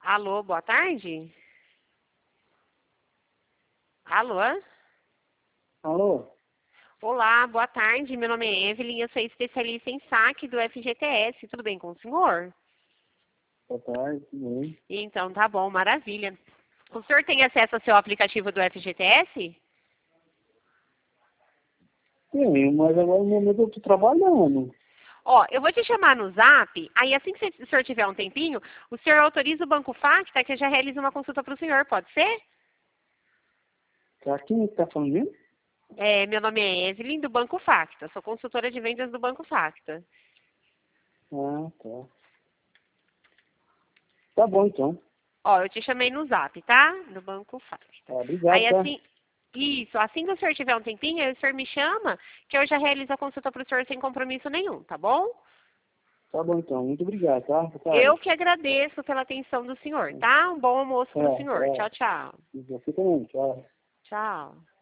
Alô, boa tarde? Alô? Alô? Olá, boa tarde. Meu nome é Evelyn, eu sou especialista em saque do FGTS. Tudo bem com o senhor? Boa tarde, tudo bem? Então, tá bom, maravilha. O senhor tem acesso ao seu aplicativo do FGTS? Tenho, mas agora no momento eu tô trabalhando. Ó, eu vou te chamar no Zap, aí assim que o senhor tiver um tempinho, o senhor autoriza o Banco Facta que eu já realizo uma consulta para o senhor, pode ser? Tá, quem tá falando mesmo? Meu nome é Evelyn, do Banco Facta. Sou consultora de vendas do Banco Facta. Ah, tá. Tá bom então. Ó, eu te chamei no Zap, tá? Do Banco Facta. Tá, obrigado, Aí tá? assim que o senhor tiver um tempinho, aí o senhor me chama, que eu já realizo a consulta para o senhor sem compromisso nenhum, tá bom? Tá bom então, muito obrigado, tá? Boa Eu tarde. que agradeço pela atenção do senhor, tá? Um bom almoço para o senhor. Tchau, tchau. E você também, tchau. Tchau.